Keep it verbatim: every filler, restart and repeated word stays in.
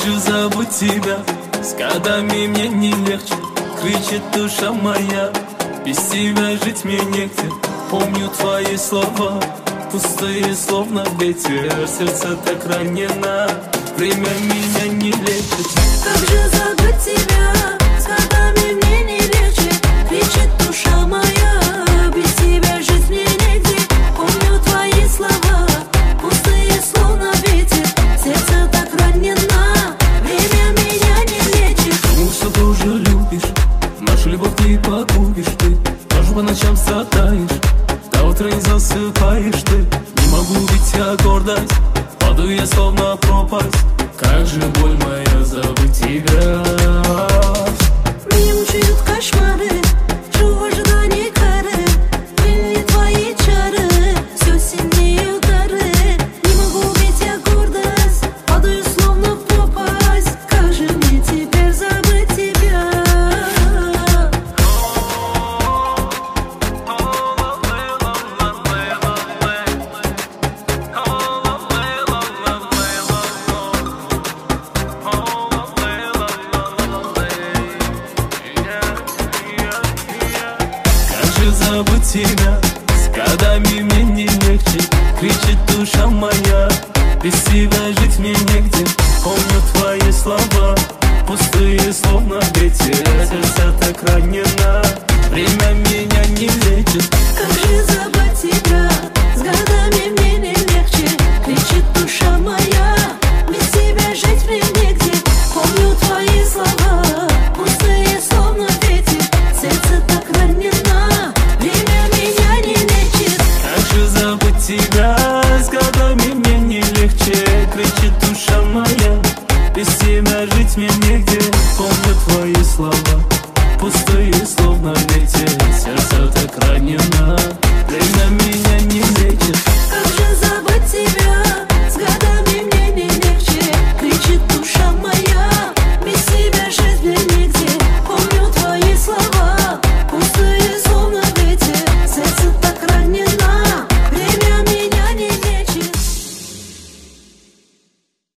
же забыть тебя? С годами мне не легче, кричит душа моя. Без тебя жить мне негде. Помню твои слова, пустые, словно ветер. Сердце так ранено, время меня не лечит. Как же забыть тебя? С годами мне не легче, кричит душа моя. Без тебя жить мне негде. Помню твои слова, пустые, словно ветер. Сердце так ранено, время меня не лечит. Ну что тоже любишь, нашу любовь ты погубишь. Ты тоже по ночам страдаешь, до утра не засыпаешь ты. Не могу ведь я гордость, падаю я словно пропасть. Как же боль моя забыть тебя. Меня мучают кошмары, живу в ожидании кары. Плели твои чары, все сильнее удары. Не могу убить я гордость, падаю словно в пропасть. Как же мне теперь забыть тебя? Забыть тебя, с годами мне не легче, кричит душа моя. Без тебя жить мне негде. Помню твои слова, пустые, словно ветер. Сердце так ранено, время меня не лечит. Как же забыть тебя? С годами мне не легче, кричит душа моя. Без тебя жить мне негде. Помню твои слова, пустые, словно ветер. Сердце так ранено, время меня не лечит. Как же забыть тебя? С годами мне не легче, кричит душа моя.